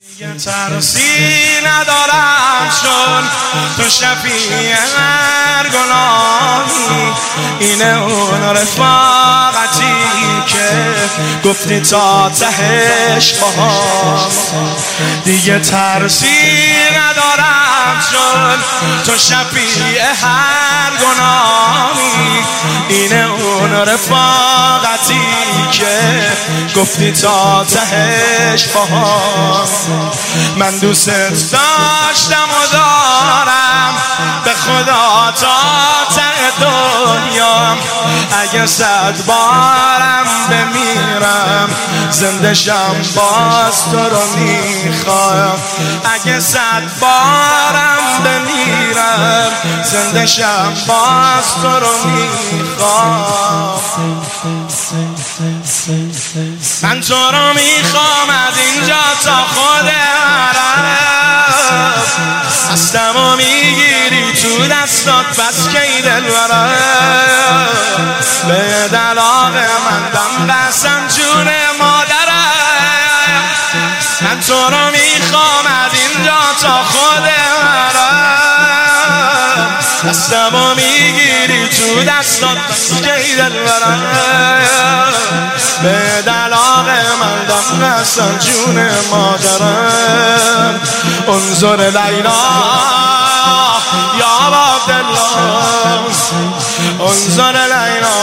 دیگه ترسی ندارم چون تو شفیع هر گناهی، اینه اون رفاقتی که گفتی تا تهش باهام. دیگه ترسی ندارم چون تو شفیع هر گناهی، اینه اون رفاقتی که گفتی تا تهش باهام. من دوست داشتم و دارم به خدا تا ته دنیا، اگه 100 بارم بمیرم زنده شم باز تو رو میخوام. اگه 100 بارم بمیرم زنده شم باز تو رو میخوام. من تو رو میخوام از اینجا تا خود عرب، هستم و میگیری تو دستات بس که دلبرم. به دلاغ من دم قسم جون مادرم. من تو رو میخوام از اینجا تا خود عرب، هستم و میگیری تو دستات بس که دلبرم. به دلاغ من دم قسم جون مادرم. انظر لیلا یا عبدالله، انظر لیلا.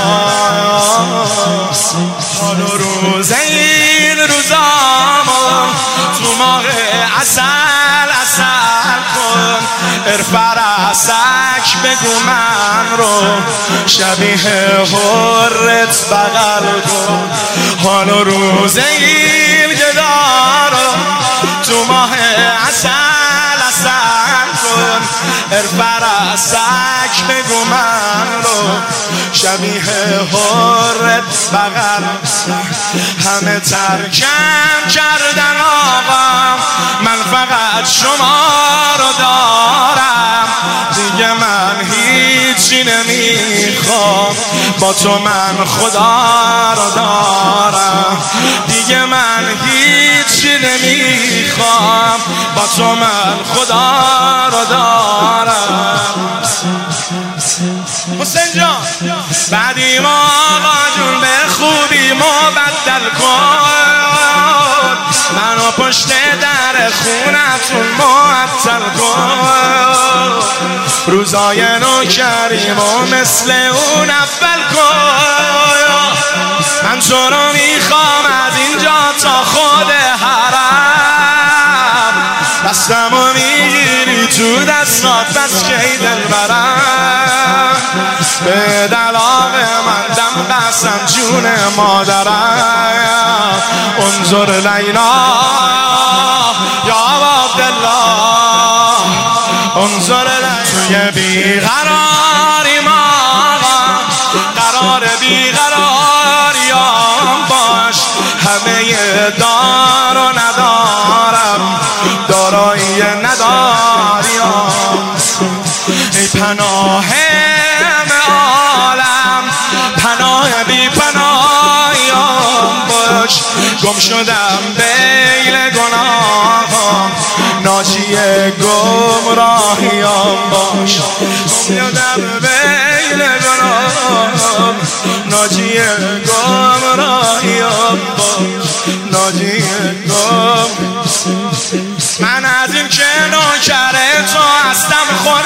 حال و روز این روزامو تو ماه عسل عسل کن، ارفرسک بگو من رو شبیه حرت بغل کن. حال و روز این گدارو تو ماه عسل عسل کن، ارفرسک بگو من رو شبیه حرت بغل. همه ترکم کردن آقا، من فقط شما رو دارم. دیگه من هیچی نمیخوام، با تو من خدا رو دارم. دیگه من هیچی نمیخوام، با تو من خدا رو دارم. حسین جان بعدی ما آقا جون به خوبی مبدل کن، منو پشت در خونتون معطل کن. روزای نوکریم و مثل اون اول کن. من تو رو میخوام از اینجا تا خود حرم، دستم و میگیری تو دستات بس که دلبرم. به دلاغ من دم قسم جون مادرم. انظر لیلا یا عبدالله، انظر لیلا. توی بیقراری ما قرار بیقراریام باش. همه دار و ندارم، دارایی نداریم. ای پناه عالم، پناه بی پناهیم باش. گم شدم بین گناهام، ناجی گمراهیم باش. گم شدم بین گناهام، ناجی گمراهیم باش. ناجی من از این که نوکر تو هستم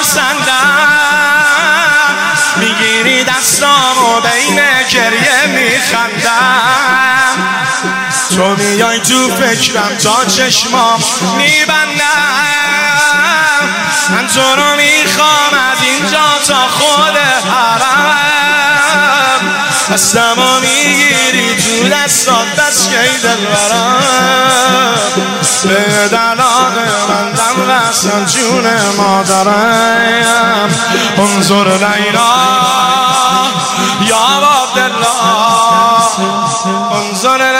خرسندم، میگیری دستامو بین گریه میخندم. تو میای تو فکرم تا چشمام میبندم. من تو رو میخوام از اینجا تا خود حرم، هستم و میگیری تو دستات بس که دلبرم. به دلاغ من دم قسم جون مادرم. انظر لیلا یا عبدالله، انظر